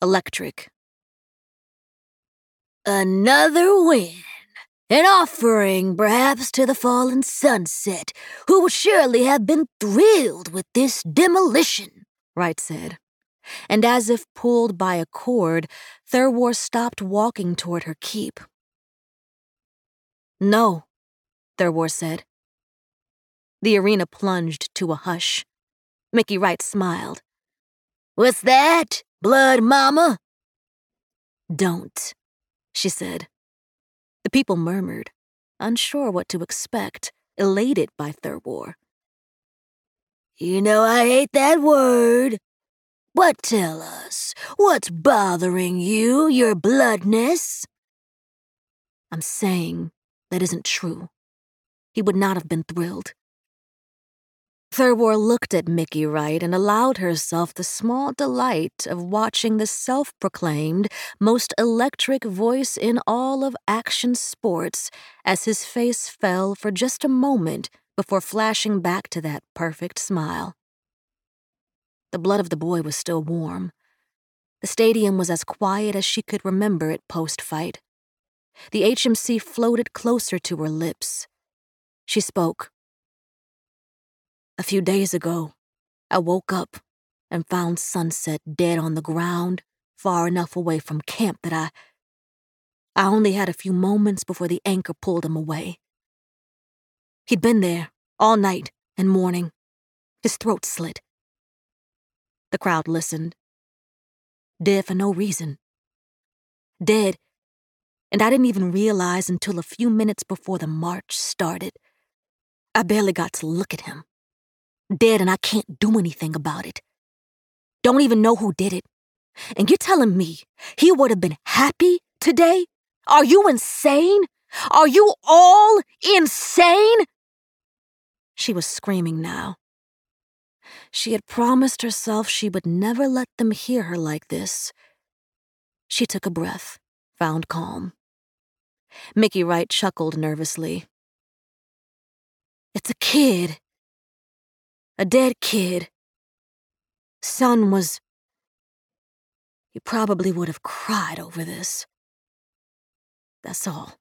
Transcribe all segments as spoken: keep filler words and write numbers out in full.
Electric. Another win. An offering, perhaps, to the fallen sunset, who would surely have been thrilled with this demolition, Wright said. And as if pulled by a cord, Thurwar stopped walking toward her keep. No, Thurwar said. The arena plunged to a hush. Mickey Wright smiled. What's that, blood mama? Don't, she said. The people murmured, unsure what to expect, elated by Thurwar. You know I hate that word. But tell us, what's bothering you, your bloodness? I'm saying that isn't true. He would not have been thrilled. Thurwar looked at Mickey Wright and allowed herself the small delight of watching the self-proclaimed most electric voice in all of action sports as his face fell for just a moment before flashing back to that perfect smile. The blood of the boy was still warm. The stadium was as quiet as she could remember it post-fight. The H M C floated closer to her lips. She spoke. A few days ago, I woke up and found Sunset dead on the ground, far enough away from camp that I... I only had a few moments before the anchor pulled him away. He'd been there all night and morning, his throat slit. The crowd listened. Dead for no reason. Dead, and I didn't even realize until a few minutes before the march started. I barely got to look at him. Dead, and I can't do anything about it. Don't even know who did it. And you're telling me he would have been happy today? Are you insane? Are you all insane? She was screaming now. She had promised herself she would never let them hear her like this. She took a breath, found calm. Mickey Wright chuckled nervously. It's a kid. A dead kid. Son was... He probably would have cried over this. That's all.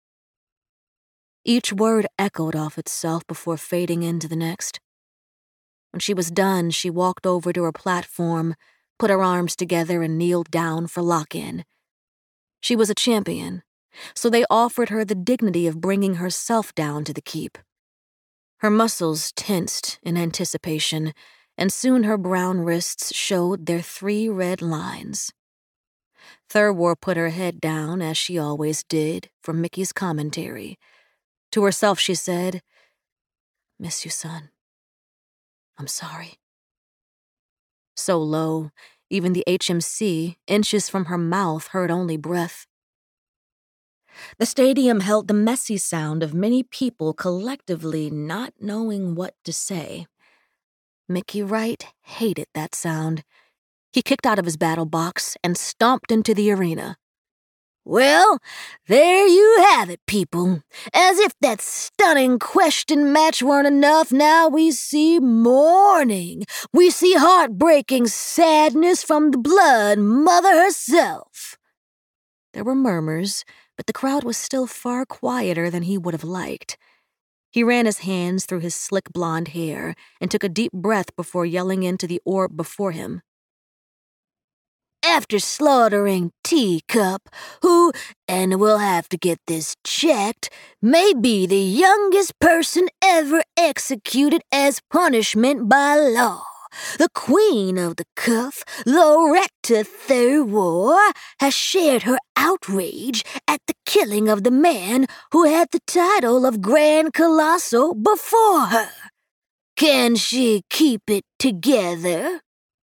Each word echoed off itself before fading into the next. When she was done, she walked over to her platform, put her arms together, and kneeled down for lock-in. She was a champion, so they offered her the dignity of bringing herself down to the keep. Her muscles tensed in anticipation, and soon her brown wrists showed their three red lines. Thurwar put her head down, as she always did, for Mickey's commentary. To herself she said, Miss you, son. I'm sorry. So low, even the H M C, inches from her mouth, heard only breath. The stadium held the messy sound of many people collectively not knowing what to say. Mickey Wright hated that sound. He kicked out of his battle box and stomped into the arena. Well, there you have it, people. As if that stunning question match weren't enough, now we see mourning. We see heartbreaking sadness from the blood mother herself. There were murmurs, but the crowd was still far quieter than he would have liked. He ran his hands through his slick blonde hair and took a deep breath before yelling into the orb before him. After slaughtering Teacup, who, and we'll have to get this checked, may be the youngest person ever executed as punishment by law, the queen of the cuff, Loretta Thurwar, has shared her outrage at the killing of the man who had the title of Grand Colossal before her. Can she keep it together?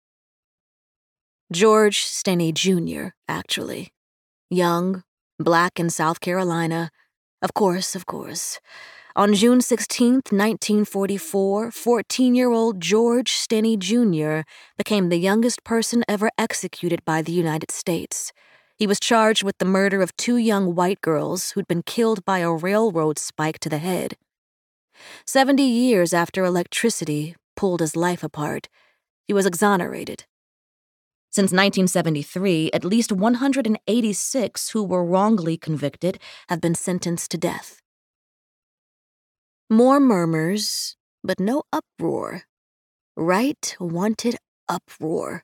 George Stenny Junior, actually. Young, black in South Carolina. Of course, of course. On June sixteenth, nineteen forty-four, fourteen-year-old George Stenny Junior became the youngest person ever executed by the United States. He was charged with the murder of two young white girls who'd been killed by a railroad spike to the head. Seventy years after electricity pulled his life apart, he was exonerated. Since nineteen seventy-three, at least one hundred eighty-six who were wrongly convicted have been sentenced to death. More murmurs, but no uproar. Wright wanted uproar.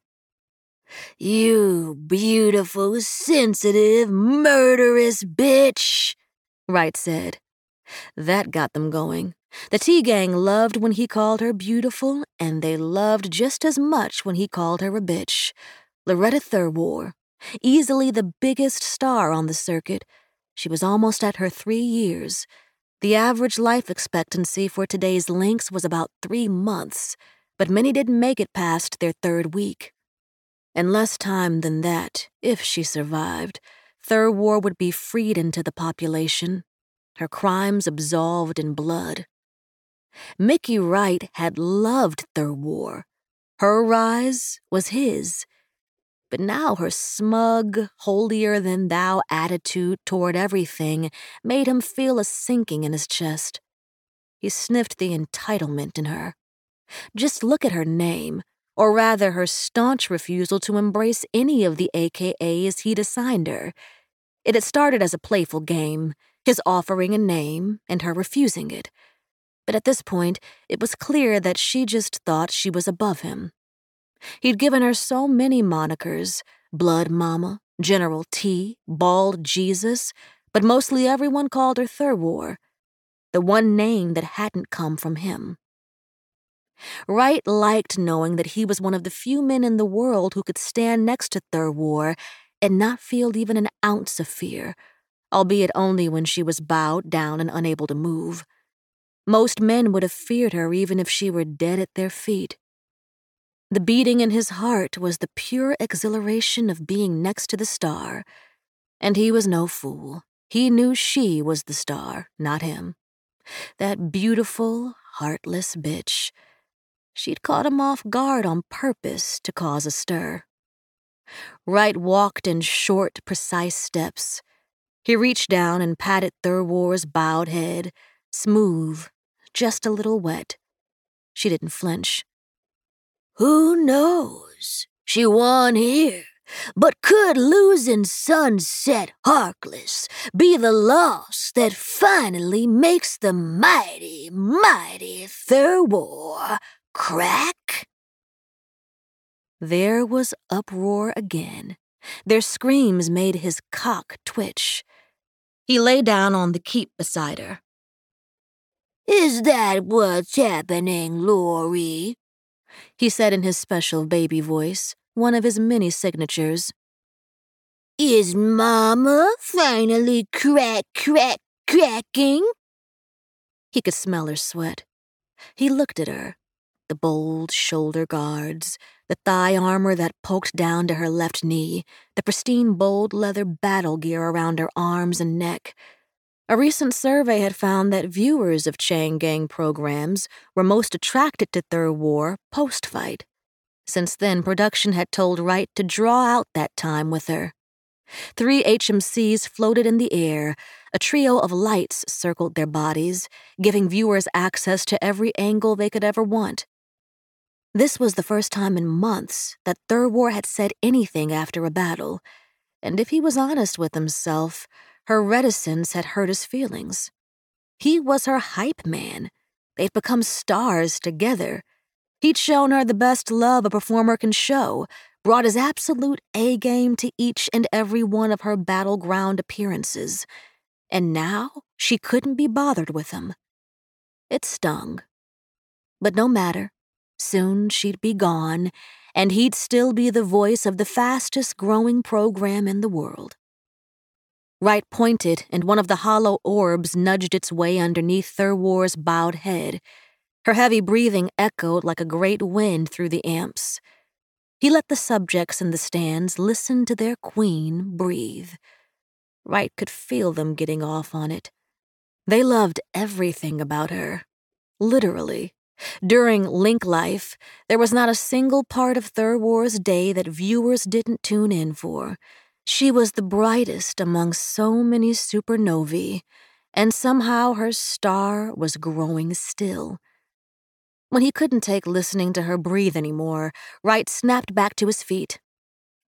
"You beautiful, sensitive, murderous bitch," Wright said. That got them going. The T-Gang loved when he called her beautiful, and they loved just as much when he called her a bitch. Loretta Thurwar, easily the biggest star on the circuit. She was almost at her three years. The average life expectancy for today's Lynx was about three months, but many didn't make it past their third week. In less time than that, if she survived, Thurwar would be freed into the population, her crimes absolved in blood. Mickey Wright had loved Thurwar. Her rise was his. But now her smug, holier-than-thou attitude toward everything made him feel a sinking in his chest. He sniffed the entitlement in her. Just look at her name, or rather her staunch refusal to embrace any of the A K As he'd assigned her. It had started as a playful game, his offering a name and her refusing it. But at this point, it was clear that she just thought she was above him. He'd given her so many monikers, Blood Mama, General T, Bald Jesus, but mostly everyone called her Thurwar, the one name that hadn't come from him. Wright liked knowing that he was one of the few men in the world who could stand next to Thurwar and not feel even an ounce of fear, albeit only when she was bowed down and unable to move. Most men would have feared her even if she were dead at their feet. The beating in his heart was the pure exhilaration of being next to the star, and he was no fool. He knew she was the star, not him. That beautiful, heartless bitch. She'd caught him off guard on purpose to cause a stir. Wright walked in short, precise steps. He reached down and patted Thurwar's bowed head, smooth, just a little wet. She didn't flinch. "Who knows? She won here, but could losing Sunset Harkless be the loss that finally makes the mighty, mighty Thurwar crack?" There was uproar again. Their screams made his cock twitch. He lay down on the keep beside her. "Is that what's happening, Lori?" he said in his special baby voice, one of his many signatures. "Is Mama finally crack, crack, cracking?" He could smell her sweat. He looked at her, the bold shoulder guards, the thigh armor that poked down to her left knee, the pristine bold leather battle gear around her arms and neck. A recent survey had found that viewers of Chain Gang programs were most attracted to Thurwar post-fight. Since then, production had told Wright to draw out that time with her. Three H M Cs floated in the air. A trio of lights circled their bodies, giving viewers access to every angle they could ever want. This was the first time in months that Thurwar had said anything after a battle, and if he was honest with himself, her reticence had hurt his feelings. He was her hype man. They'd become stars together. He'd shown her the best love a performer can show, brought his absolute A-game to each and every one of her battleground appearances. And now she couldn't be bothered with him. It stung. But no matter. Soon she'd be gone, and he'd still be the voice of the fastest-growing program in the world. Wright pointed, and one of the hollow orbs nudged its way underneath Thurwar's bowed head. Her heavy breathing echoed like a great wind through the amps. He let the subjects in the stands listen to their queen breathe. Wright could feel them getting off on it. They loved everything about her. Literally. During Link Life, there was not a single part of Thurwar's day that viewers didn't tune in for. She was the brightest among so many supernovae, and somehow her star was growing still. When he couldn't take listening to her breathe anymore, Wright snapped back to his feet.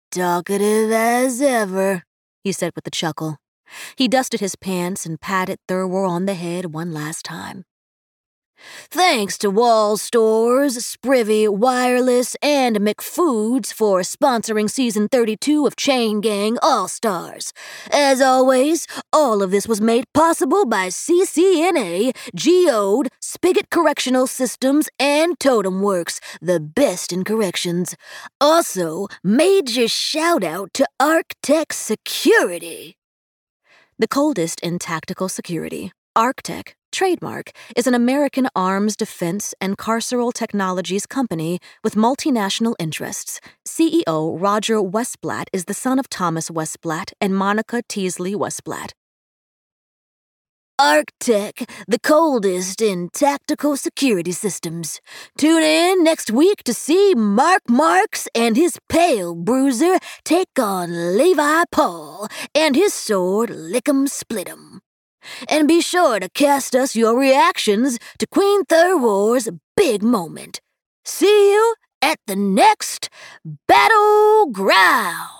Talkative as ever, he said with a chuckle. He dusted his pants and patted Thurwar on the head one last time. Thanks to Wall Stores, Sprivy Wireless, and McFoods for sponsoring Season thirty-two of Chain Gang All-Stars. As always, all of this was made possible by C C N A, Geode, Spigot Correctional Systems, and Totem Works, the best in corrections. Also, major shout-out to Arctech Security. The coldest in tactical security, Arctech, trademark, is an American arms defense and carceral technologies company with multinational interests. C E O Roger Westblatt is the son of Thomas Westblatt and Monica Teasley Westblatt. Arctech, the coldest in tactical security systems. Tune in next week to see Mark Marks and his pale bruiser take on Levi Paul and his sword Lick'em Split'em. And be sure to cast us your reactions to Queen Thurwar's big moment. See you at the next battleground.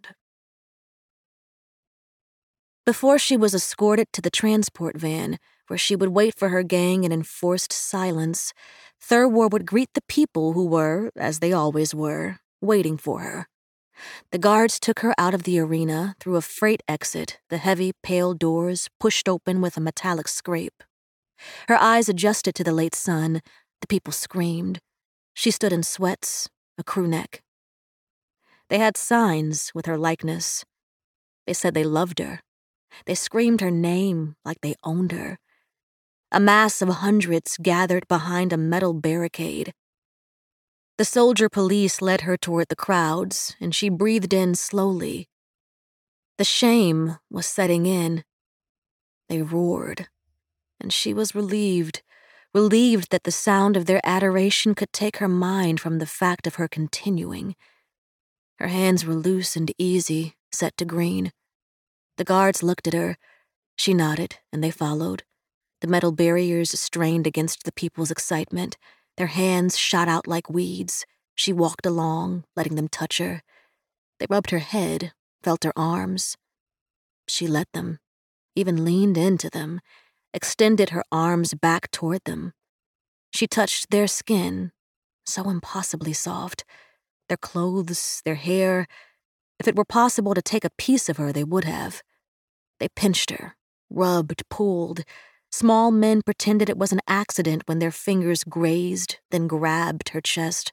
Before she was escorted to the transport van, where she would wait for her gang in enforced silence, Thurwar would greet the people who were, as they always were, waiting for her. The guards took her out of the arena through a freight exit, the heavy, pale doors pushed open with a metallic scrape. Her eyes adjusted to the late sun. The people screamed. She stood in sweats, a crew neck. They had signs with her likeness. They said they loved her. They screamed her name like they owned her. A mass of hundreds gathered behind a metal barricade. The soldier police led her toward the crowds, and she breathed in slowly. The shame was setting in. They roared, and she was relieved, relieved that the sound of their adoration could take her mind from the fact of her continuing. Her hands were loose and easy, set to green. The guards looked at her. She nodded, and they followed. The metal barriers strained against the people's excitement. Their hands shot out like weeds. She walked along, letting them touch her. They rubbed her head, felt her arms. She let them, even leaned into them, extended her arms back toward them. She touched their skin, so impossibly soft, their clothes, their hair. If it were possible to take a piece of her, they would have. They pinched her, rubbed, pulled. Small men pretended it was an accident when their fingers grazed, then grabbed her chest.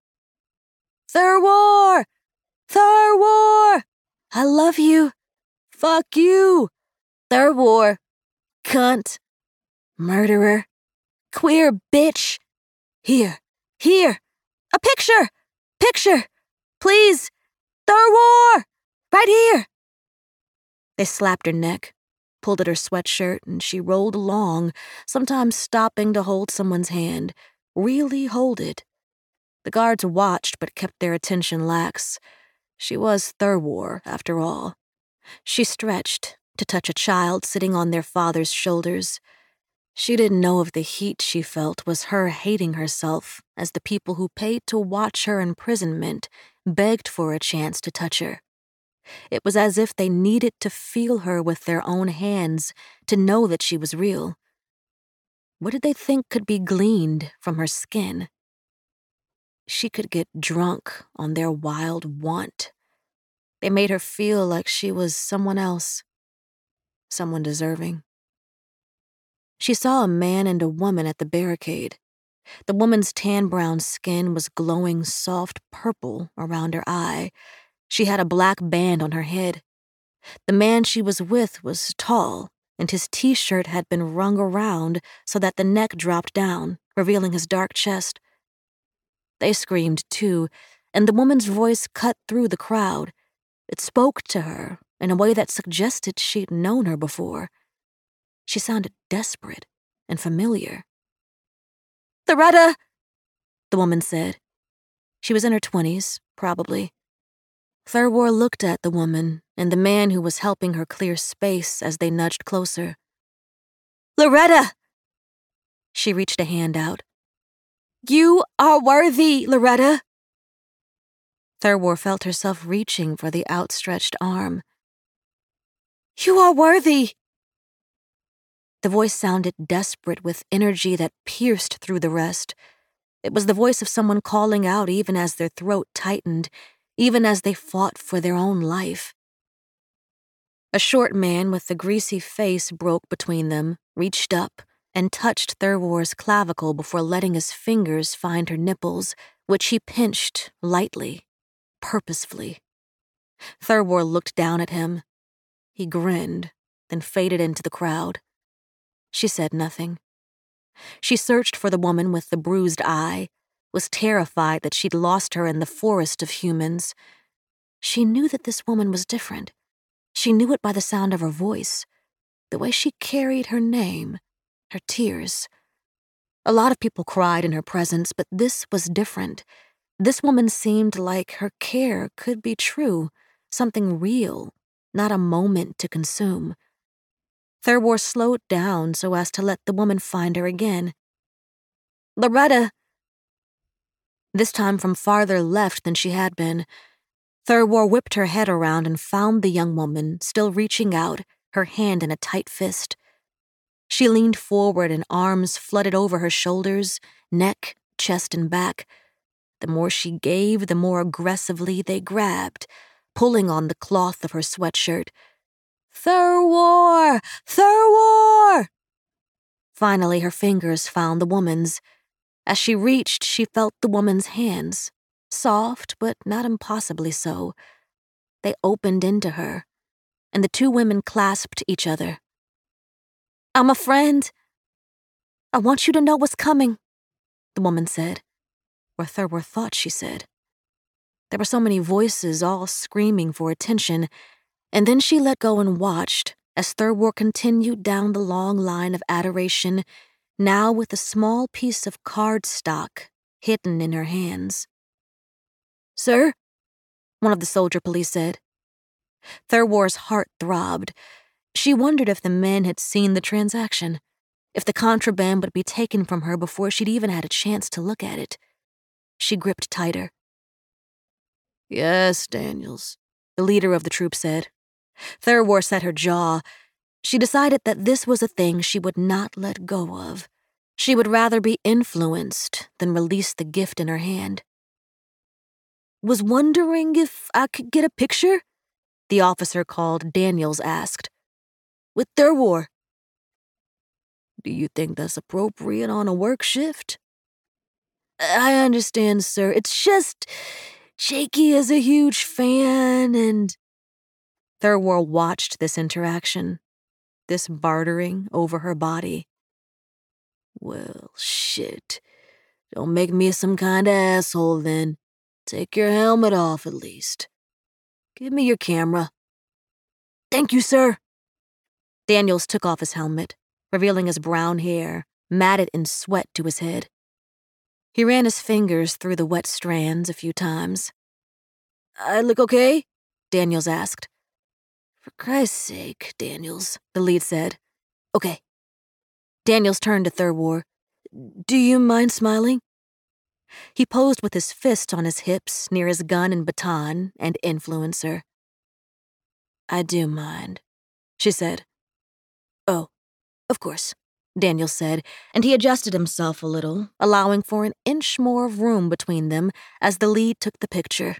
Thurwar! Thurwar! I love you. Fuck you. Thurwar. Cunt. Murderer. Queer bitch. Here. Here. A picture. Picture. Please. Thurwar! Right here. They slapped her neck, pulled at her sweatshirt, and she rolled along, sometimes stopping to hold someone's hand, really hold it. The guards watched but kept their attention lax. She was Thurwar, after all. She stretched to touch a child sitting on their father's shoulders. She didn't know if the heat she felt was her hating herself as the people who paid to watch her imprisonment begged for a chance to touch her. It was as if they needed to feel her with their own hands to know that she was real. What did they think could be gleaned from her skin? She could get drunk on their wild want. They made her feel like she was someone else, someone deserving. She saw a man and a woman at the barricade. The woman's tan-brown skin was glowing soft purple around her eye. She had a black band on her head. The man she was with was tall, and his t-shirt had been wrung around so that the neck dropped down, revealing his dark chest. They screamed too, and the woman's voice cut through the crowd. It spoke to her in a way that suggested she'd known her before. She sounded desperate and familiar. "Loretta," the woman said. She was in her twenties, probably. Thurwar looked at the woman and the man who was helping her clear space as they nudged closer. "Loretta!" She reached a hand out. "You are worthy, Loretta." Thurwar felt herself reaching for the outstretched arm. "You are worthy!" The voice sounded desperate with energy that pierced through the rest. It was the voice of someone calling out even as their throat tightened, even as they fought for their own life. A short man with a greasy face broke between them, reached up, and touched Thurwar's clavicle before letting his fingers find her nipples, which he pinched lightly, purposefully. Thurwar looked down at him. He grinned, then faded into the crowd. She said nothing. She searched for the woman with the bruised eye, was terrified that she'd lost her in the forest of humans. She knew that this woman was different. She knew it by the sound of her voice, the way she carried her name, her tears. A lot of people cried in her presence, but this was different. This woman seemed like her care could be true, something real, not a moment to consume. Thurwar slowed down so as to let the woman find her again. "Loretta!" This time from farther left than she had been. Thurwar whipped her head around and found the young woman, still reaching out, her hand in a tight fist. She leaned forward and arms flooded over her shoulders, neck, chest, and back. The more she gave, the more aggressively they grabbed, pulling on the cloth of her sweatshirt. "Thurwar! Thurwar!" Finally, her fingers found the woman's. As she reached, she felt the woman's hands, soft but not impossibly so. They opened into her, and the two women clasped each other. "I'm a friend. I want you to know what's coming," the woman said, or Thurwar thought she said. There were so many voices all screaming for attention, and then she let go and watched as Thurwar continued down the long line of adoration, now with a small piece of cardstock hidden in her hands. "Sir?" one of the soldier police said. Thurwar's heart throbbed. She wondered if the men had seen the transaction, if the contraband would be taken from her before she'd even had a chance to look at it. She gripped tighter. "Yes, Daniels," the leader of the troop said. Thurwar set her jaw. She decided that this was a thing she would not let go of. She would rather be influenced than release the gift in her hand. "Was wondering if I could get a picture?" the officer called Daniels asked. "With Thurwar." "Do you think that's appropriate on a work shift?" "I understand, sir. It's just Jakey is a huge fan and—" Thurwar watched this interaction, this bartering over her body. "Well, shit. Don't make me some kind of asshole then. Take your helmet off at least. Give me your camera." "Thank you, sir." Daniels took off his helmet, revealing his brown hair, matted in sweat to his head. He ran his fingers through the wet strands a few times. "I look okay?" Daniels asked. "For Christ's sake, Daniels," the lead said. "Okay." Daniels turned to Thurwar. "Do you mind smiling?" He posed with his fist on his hips near his gun and baton and influencer. "I do mind," she said. "Oh, of course," Daniels said, and he adjusted himself a little, allowing for an inch more of room between them as the lead took the picture.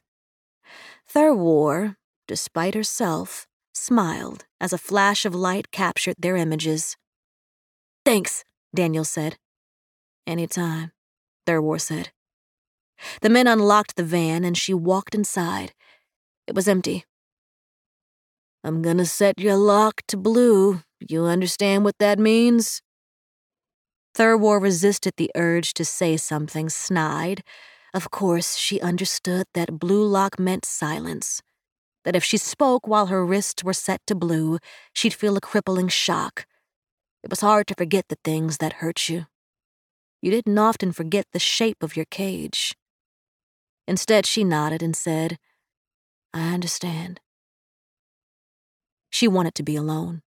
Thurwar, despite herself, smiled as a flash of light captured their images. "Thanks," Daniels said. "Anytime," Thurwar said. The men unlocked the van and she walked inside. It was empty. "I'm gonna set your lock to blue. You understand what that means?" Thurwar resisted the urge to say something snide. Of course, she understood that blue lock meant silence, that if she spoke while her wrists were set to blue, she'd feel a crippling shock. It was hard to forget the things that hurt you. You didn't often forget the shape of your cage. Instead, she nodded and said, "I understand." She wanted to be alone.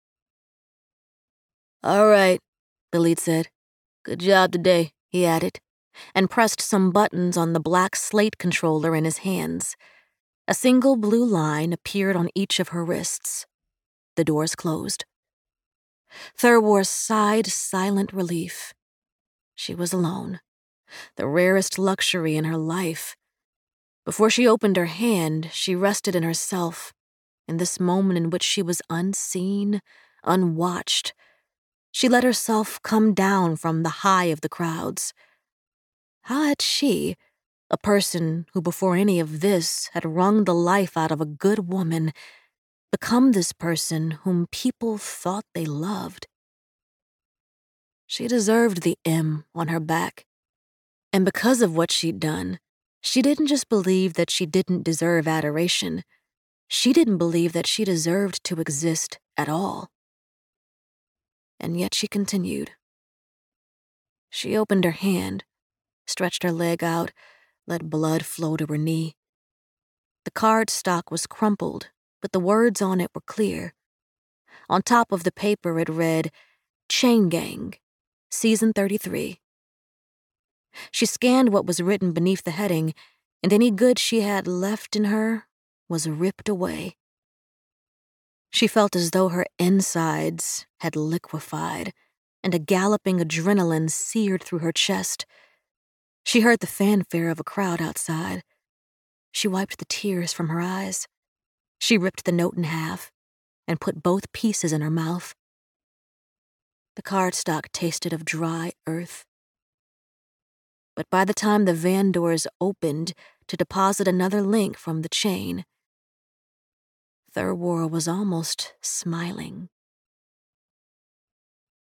"All right," the lead said. "Good job today," he added, and pressed some buttons on the black slate controller in his hands. A single blue line appeared on each of her wrists. The doors closed. Thurwar sighed silent relief. She was alone, the rarest luxury in her life. Before she opened her hand, she rested in herself, in this moment in which she was unseen, unwatched. She let herself come down from the high of the crowds. How had she, a person who before any of this had wrung the life out of a good woman, become this person whom people thought they loved? She deserved the M on her back. And because of what she'd done, she didn't just believe that she didn't deserve adoration. She didn't believe that she deserved to exist at all. And yet she continued. She opened her hand, stretched her leg out, let blood flow to her knee. The cardstock was crumpled, but the words on it were clear. On top of the paper it read, Chain Gang, Season thirty-three. She scanned what was written beneath the heading, and any good she had left in her was ripped away. She felt as though her insides had liquefied, and a galloping adrenaline seared through her chest. She heard the fanfare of a crowd outside. She wiped the tears from her eyes. She ripped the note in half and put both pieces in her mouth. The cardstock tasted of dry earth. But by the time the van doors opened to deposit another link from the chain, Thurwar was almost smiling.